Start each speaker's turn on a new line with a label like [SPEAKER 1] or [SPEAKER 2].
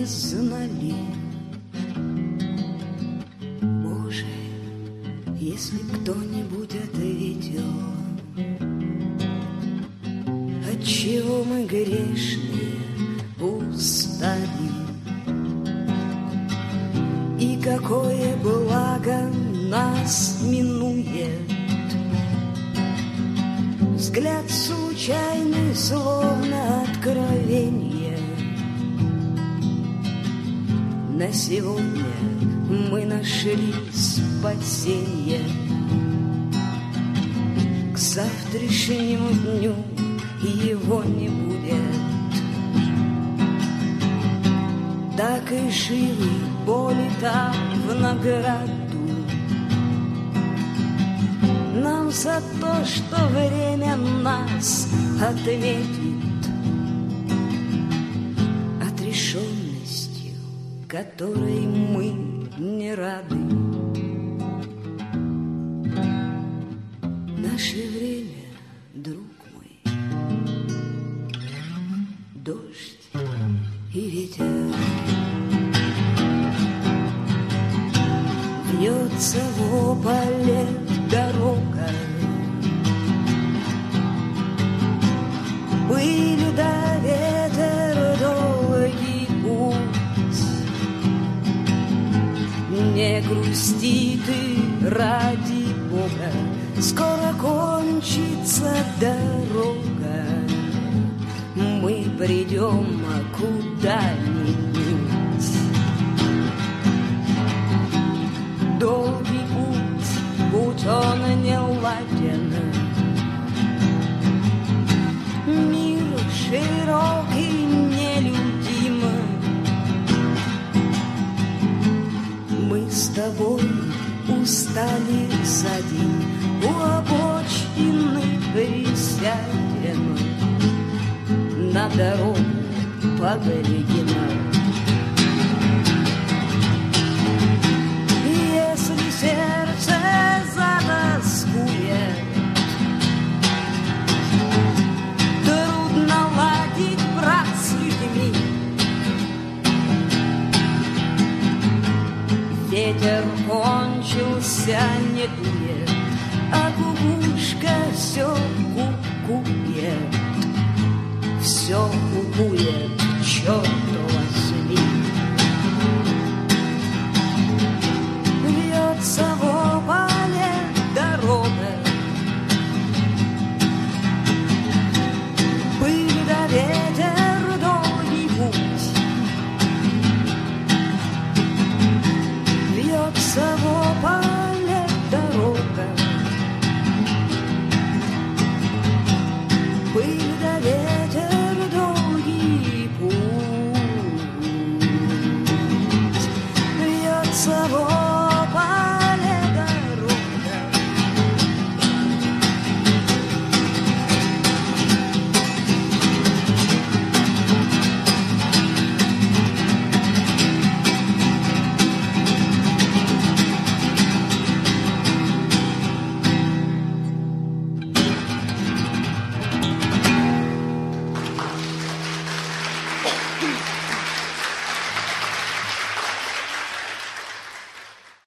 [SPEAKER 1] знали. Боже, если кто-нибудь ответил, отчего мы грешные устали, и какое благо нас минует. Взгляд случайный, словно откровение. На сегодня мы нашли спасение. К завтрашнему дню его не будет. Так и живы боли там в награду нам за то, что время нас отметит отрешенностью, которой мы не рады. Наше время, друг мой, дождь и ветер. Вьется в ополе дорога, пыль да ветер, долгий путь. Не грусти ты, ради Бога, скоро кончится дорога. Мы придем куда-нибудь. Долгий путь, будь он не ладен, мир широкий, нелюдим. Мы с тобой устали за день, у обочины присядем, на дорогу поглядим. Сердце затоскует, трудно ладить, брат, с людьми. Ветер кончился, не дует, а кукушка все кукует, все кукует, черт возьми.